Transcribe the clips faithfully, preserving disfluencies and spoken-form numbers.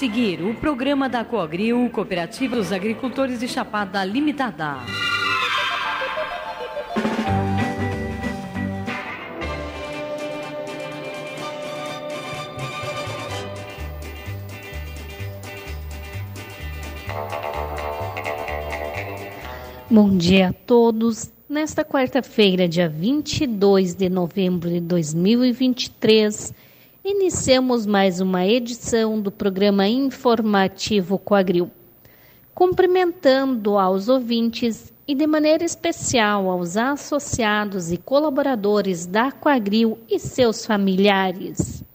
seguir o programa da Coagril, Cooperativa dos Agricultores de Chapada Limitada. Bom dia a todos. Nesta quarta-feira, dia vinte e dois de novembro de dois mil e vinte e três, iniciamos mais uma edição do programa informativo Coagril. Cumprimentando aos ouvintes e de maneira especial aos associados e colaboradores da Coagril e seus familiares.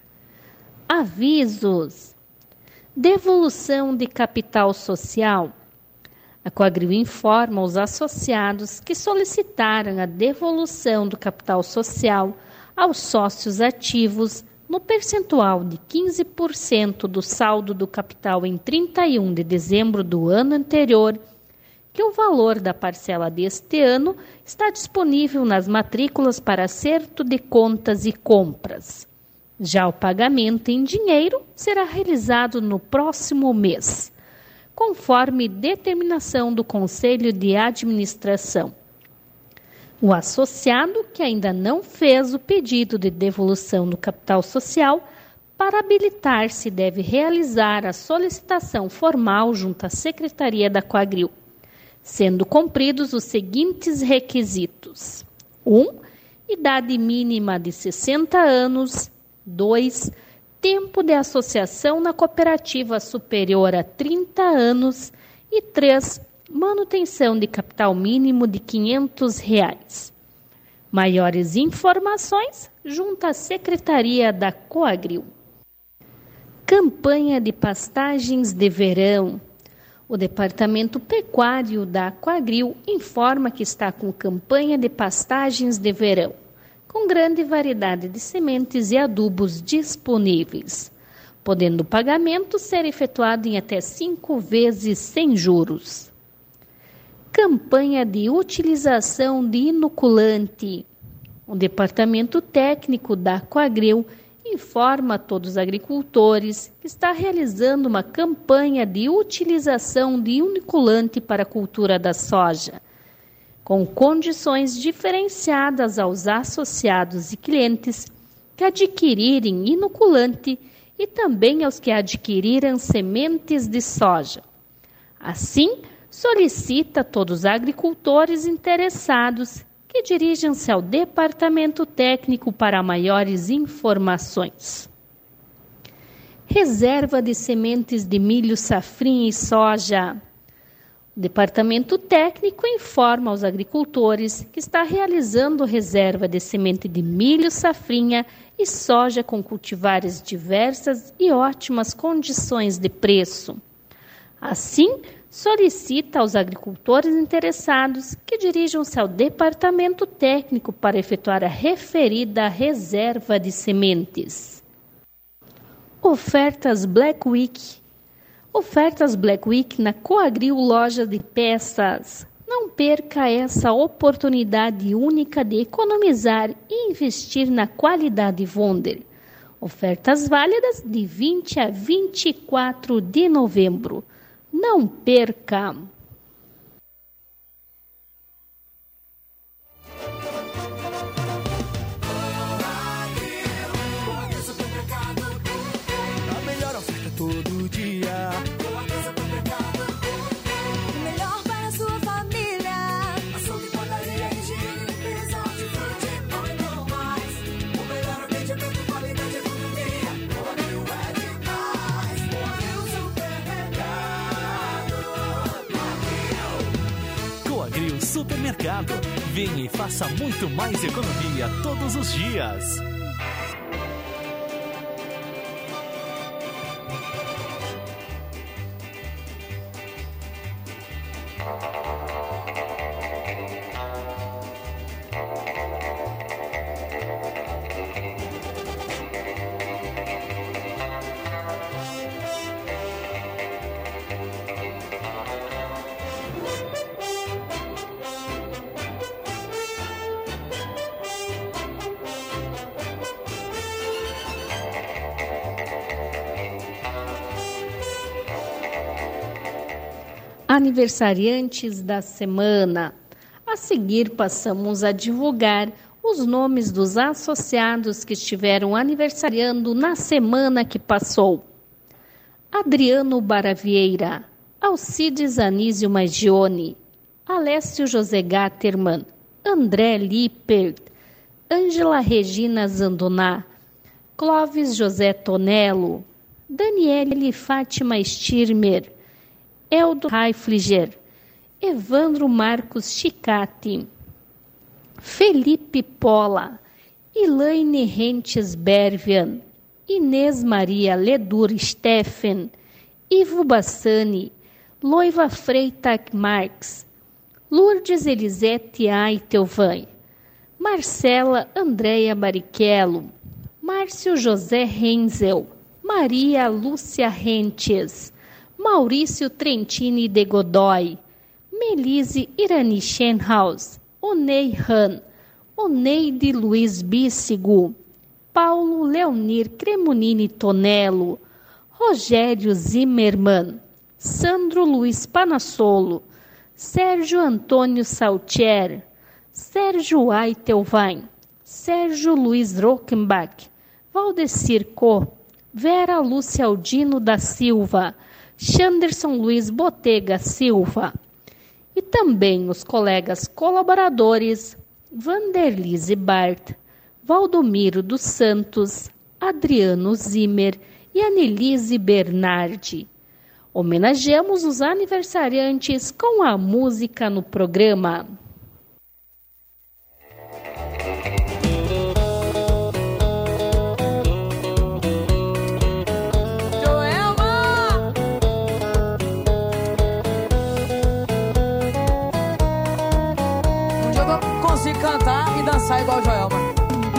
Avisos: devolução de capital social. A Coagril informa os associados que solicitaram a devolução do capital social aos sócios ativos no percentual de quinze por cento do saldo do capital em trinta e um de dezembro do ano anterior, que o valor da parcela deste ano está disponível nas matrículas para acerto de contas e compras. Já o pagamento em dinheiro será realizado no próximo mês, conforme determinação do Conselho de Administração. O associado que ainda não fez o pedido de devolução do capital social, para habilitar-se deve realizar a solicitação formal junto à Secretaria da Coagril, sendo cumpridos os seguintes requisitos: um. Idade mínima de sessenta anos. dois. Tempo de associação na cooperativa superior a trinta anos. E três. Manutenção de capital mínimo de quinhentos reais. Maiores informações junto à Secretaria da Coagril. Campanha de pastagens de verão. O Departamento Pecuário da Coagril informa que está com campanha de pastagens de verão, com grande variedade de sementes e adubos disponíveis, podendo o pagamento ser efetuado em até cinco vezes sem juros. Campanha de utilização de inoculante. O Departamento Técnico da Coagril informa a todos os agricultores que está realizando uma campanha de utilização de inoculante para a cultura da soja, com condições diferenciadas aos associados e clientes que adquirirem inoculante e também aos que adquiriram sementes de soja. Assim, solicita a todos os agricultores interessados que dirijam-se ao Departamento Técnico para maiores informações. Reserva de sementes de milho, safrinha e soja. O Departamento Técnico informa aos agricultores que está realizando reserva de semente de milho, safrinha e soja com cultivares diversas e ótimas condições de preço. Assim, solicita aos agricultores interessados que dirijam-se ao Departamento Técnico para efetuar a referida reserva de sementes. Ofertas Black Week. Ofertas Black Week na Coagril Loja de Peças. Não perca essa oportunidade única de economizar e investir na qualidade Wonder. Ofertas válidas de vinte a vinte e quatro de novembro. Não perca! A melhor oferta todo dia. O melhor para a sua família. Açougue, padaria, higiene, limpeza, hortifruti, muito mais. O melhor atendimento, qualidade e economia. Coagril é demais. Coagril Supermercado. Coagril Supermercado. Venha e faça muito mais economia todos os dias. aniversariantes da semana. A seguir, passamos a divulgar os nomes dos associados que estiveram aniversariando na semana que passou. Adriano Baravieira, Alcides Anísio Magione, Alessio José Gatterman, André Lippert, Ângela Regina Zandoná, Clóvis José Tonello, Daniele Fátima Stirmer, Eldo Reifliger, Evandro Marcos Chicati, Felipe Pola, Elaine Rentes Bervian, Inês Maria Ledur Steffen, Ivo Bassani, Loiva Freitag Marx, Lourdes Elisete Aitelvan, Marcela Andréia Barichello, Márcio José Renzel, Maria Lúcia Rentes, Maurício Trentini de Godoy, Melise Irani Schenhaus, Onei Han, Oneide Luiz Bícigo, Paulo Leonir Cremonini Tonello, Rogério Zimmermann, Sandro Luiz Panassolo, Sérgio Antônio Saltier, Sérgio Aitelvain, Sérgio Luiz Rockenbach, Valdecir Co, Vera Lúcia Aldino da Silva, Xanderson Luiz Botega Silva, e também os colegas colaboradores Vanderlise Bart, Valdomiro dos Santos, Adriano Zimmer e Anelise Bernardi. Homenageamos os aniversariantes com a música no programa. Joelma! Um dia eu consigo cantar e dançar igual Joelma.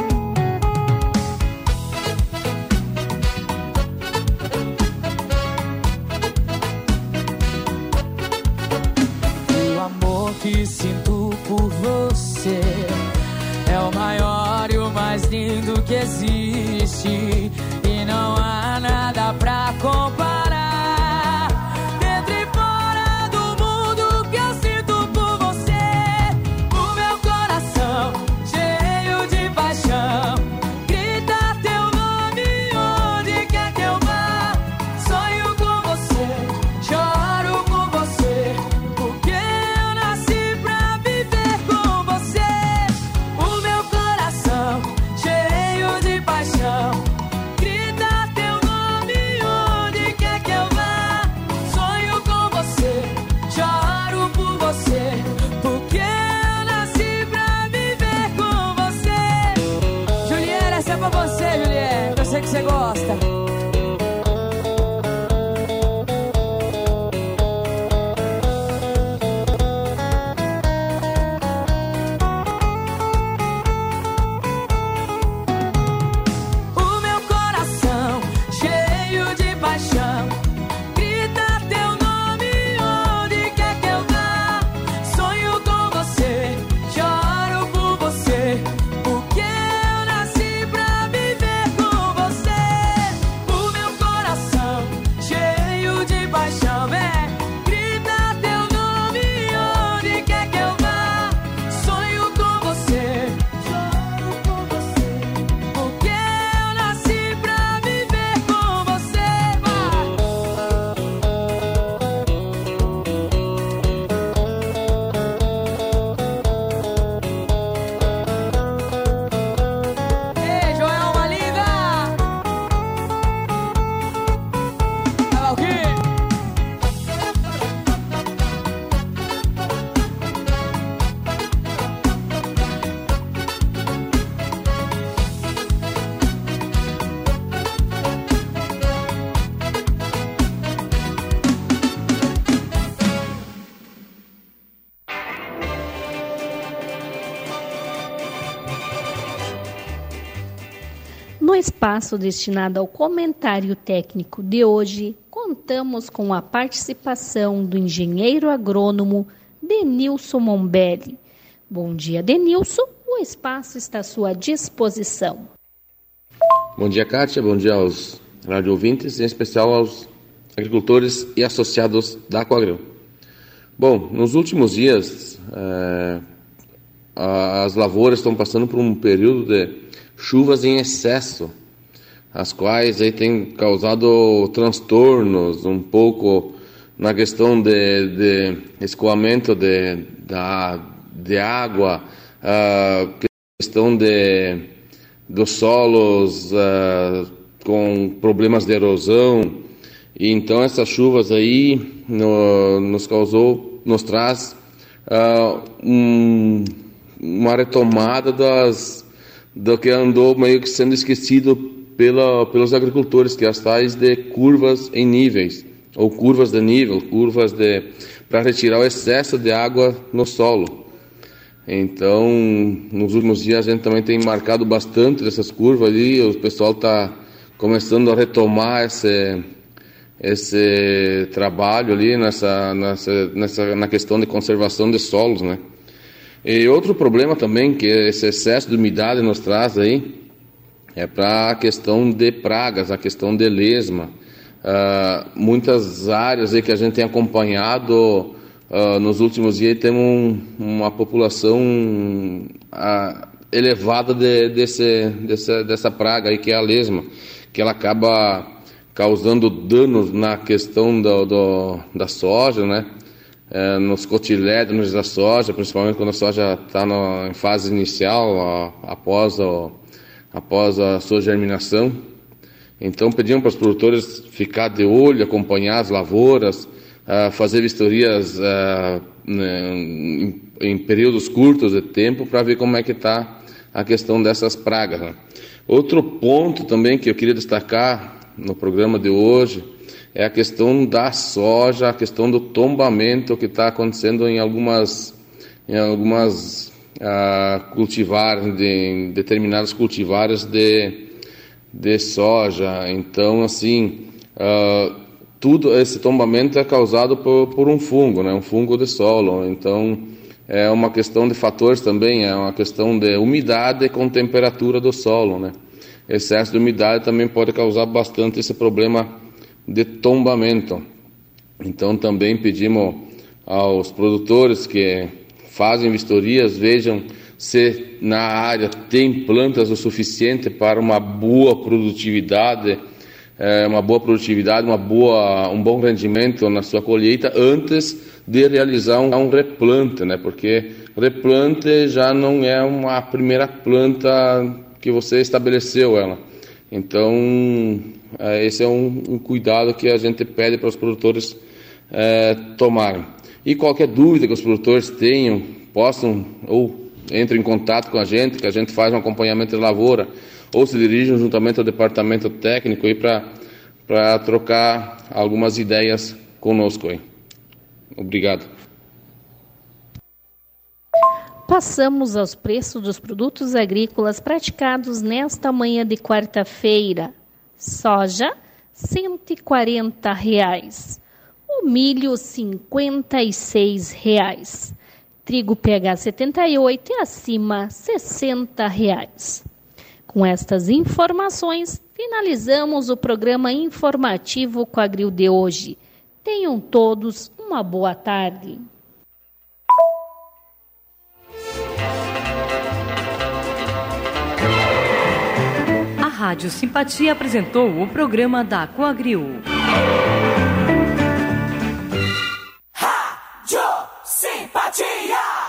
Que sinto por você é o maior e o mais lindo que existe, e não há nada pra comparar. Dentro e fora do mundo que eu sinto por você, o meu coração cheio de paixão grita teu nome onde quer que eu vá. Sonho com você, choro com você, porque que você gosta. O meu coração cheio de paixão grita teu nome onde quer que eu vá. Sonho com você, choro por você, porque eu nasci pra viver com você. O meu coração cheio de paixão, é, grita teu nome onde quer que eu vá. Sonho com você, choro por você, porque eu nasci pra viver com você. Ei, Joelma linda! Vai, Valquíria! No espaço destinado ao comentário técnico de hoje, contamos com a participação do engenheiro agrônomo Denilson Mombelli. Bom dia, Denilson. O espaço está à sua disposição. Bom dia, Kátia. Bom dia aos rádio ouvintes, em especial aos agricultores e associados da Coagrão. Bom, nos últimos dias, é, as lavouras estão passando por um período de chuvas em excesso, as quais aí têm causado transtornos um pouco na questão de, de escoamento de, da, de água, a questão de, dos solos uh, com problemas de erosão. E então essas chuvas aí no, nos causou, nos traz uh, um, uma retomada das, do que andou meio que sendo esquecido pela, pelos agricultores, que é as tais de curvas em níveis, ou curvas de nível, curvas de para retirar o excesso de água no solo. Então, nos últimos dias a gente também tem marcado bastante dessas curvas ali, o pessoal está começando a retomar esse, esse trabalho ali nessa, nessa, nessa, na questão de conservação de solos, né? E outro problema também que esse excesso de umidade nos traz aí é para a questão de pragas, a questão de lesma. Uh, muitas áreas aí que a gente tem acompanhado uh, nos últimos dias temos um, uma população uh, elevada de, desse, dessa, dessa praga aí, que é a lesma, que ela acaba causando danos na questão do, do, da soja, né? Uh, nos cotilédonos da soja, principalmente quando a soja está em fase inicial, uh, após, o, após a sua germinação. Então pedimos para os produtores ficar de olho, acompanhar as lavouras, uh, fazer vistorias uh, em, em períodos curtos de tempo para ver como é que está a questão dessas pragas, né? Outro ponto também que eu queria destacar no programa de hoje é a questão da soja, a questão do tombamento que está acontecendo em algumas, em algumas uh, cultivares, de, em determinadas cultivares de de soja. Então, assim, uh, tudo esse tombamento é causado por, por um fungo, né? Um fungo de solo. Então, é uma questão de fatores também, é uma questão de umidade com temperatura do solo, né? Excesso de umidade também pode causar bastante esse problema de tombamento. Então, também pedimos aos produtores que fazem vistorias, vejam se na área tem plantas o suficiente para uma boa produtividade, é, uma boa produtividade, uma boa, um bom rendimento na sua colheita antes de realizar um, um replante, né? Porque replante já não é uma primeira planta que você estabeleceu ela. Então, é, esse é um, um cuidado que a gente pede para os produtores é, tomarem. E qualquer dúvida que os produtores tenham, possam ou entre em contato com a gente, que a gente faz um acompanhamento de lavoura, ou se dirigem juntamente ao departamento técnico aí para trocar algumas ideias conosco aí. Obrigado. Passamos aos preços dos produtos agrícolas praticados nesta manhã de quarta-feira. Soja, cento e quarenta reais. O milho, cinquenta e seis reais. Trigo P H setenta e oito e acima, sessenta reais. Com estas informações, finalizamos o programa informativo Coagril de hoje. Tenham todos uma boa tarde. A Rádio Simpatia apresentou o programa da Coagril. Rádio Simpatia!